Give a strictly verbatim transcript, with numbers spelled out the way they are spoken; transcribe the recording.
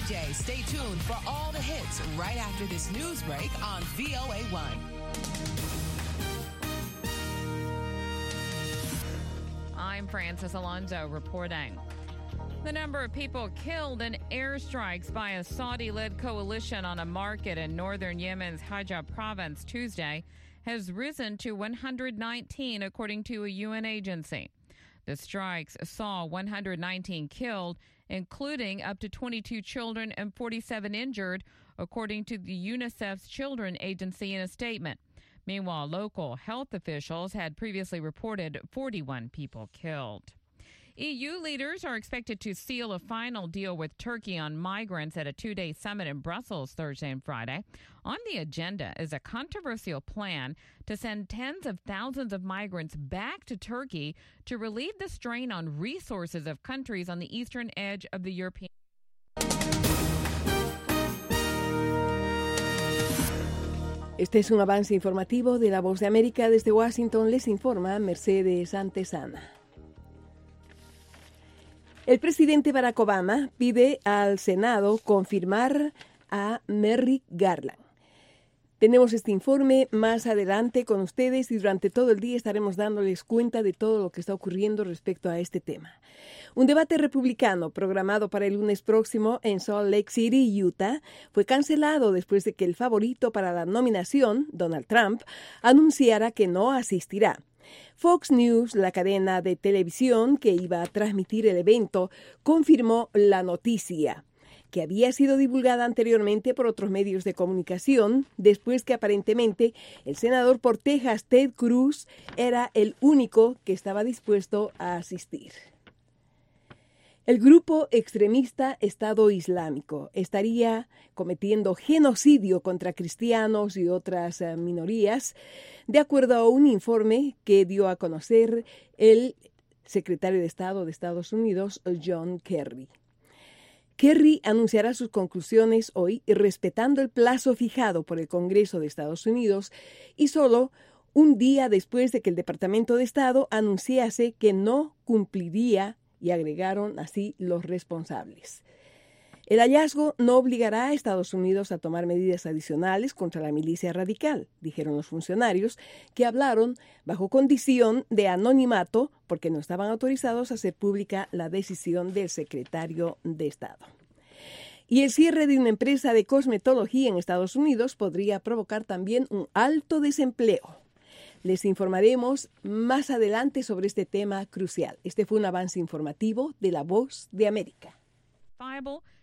J. Stay tuned for all the hits right after this news break on V O A one. I'm Francis Alonso reporting. The number of people killed in airstrikes by a Saudi-led coalition on a market in northern Yemen's Hajj province Tuesday has risen to one hundred nineteen, according to a U N agency. The strikes saw one hundred nineteen killed, including up to twenty-two children and forty-seven injured, according to the UNICEF's Children Agency in a statement. Meanwhile, local health officials had previously reported forty-one people killed. E U leaders are expected to seal a final deal with Turkey on migrants at a two-day summit in Brussels Thursday and Friday. On the agenda is a controversial plan to send tens of thousands of migrants back to Turkey to relieve the strain on resources of countries on the eastern edge of the European Union. Este es un avance informativo de La Voz de América. Desde Washington les informa Mercedes Antesana. El presidente Barack Obama pide al Senado confirmar a Merrick Garland. Tenemos este informe más adelante con ustedes y durante todo el día estaremos dándoles cuenta de todo lo que está ocurriendo respecto a este tema. Un debate republicano programado para el lunes próximo en Salt Lake City, Utah, fue cancelado después de que el favorito para la nominación, Donald Trump, anunciara que no asistirá. Fox News, la cadena de televisión que iba a transmitir el evento, confirmó la noticia, que había sido divulgada anteriormente por otros medios de comunicación, después que aparentemente el senador por Texas, Ted Cruz, era el único que estaba dispuesto a asistir. El grupo extremista Estado Islámico estaría cometiendo genocidio contra cristianos y otras uh, minorías, de acuerdo a un informe que dio a conocer el secretario de Estado de Estados Unidos, John Kerry. Kerry anunciará sus conclusiones hoy respetando el plazo fijado por el Congreso de Estados Unidos y solo un día después de que el Departamento de Estado anunciase que no cumpliría, y agregaron así los responsables. El hallazgo no obligará a Estados Unidos a tomar medidas adicionales contra la milicia radical, dijeron los funcionarios, que hablaron bajo condición de anonimato porque no estaban autorizados a hacer pública la decisión del secretario de Estado. Y el cierre de una empresa de cosmetología en Estados Unidos podría provocar también un alto desempleo. Les informaremos más adelante sobre este tema crucial. Este fue un avance informativo de La Voz de América.